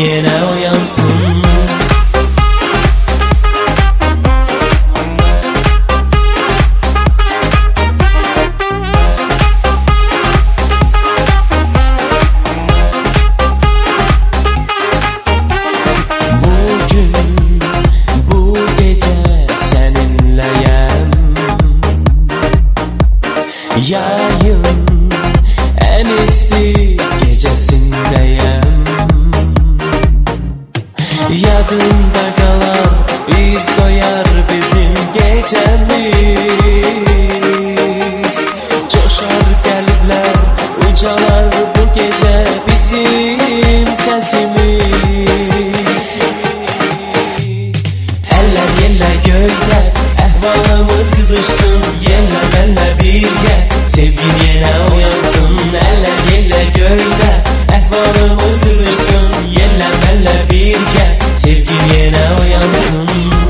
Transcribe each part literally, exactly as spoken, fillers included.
yine uyansın. Yayın en eski gecesindeyim. Yadımda kalan iz koyar bizim gecemiz. Coşar kalpler, ucalar bu gece bizim sesimiz. Eller yeller göğde, ehvalımız kızışsın. Yeller benle birge, sevgin yine uyansın. Eller yeller göğde, ehvalımız kızışsın. Yeller benle birge, sevgin yine uyansın.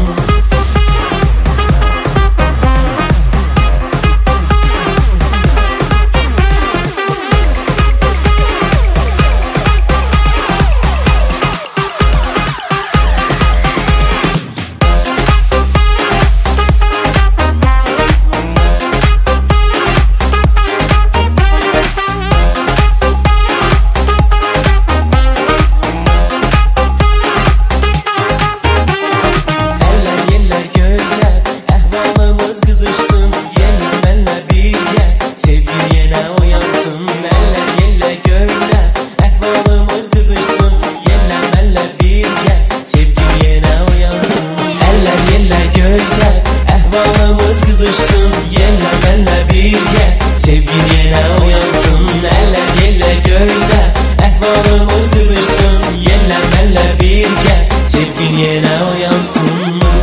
Yeller benle birge, sevgin yine uyansın. Eller yeller göğde, ehvalımız kızışsın. Yeller benle birge, sevgin yine uyansın.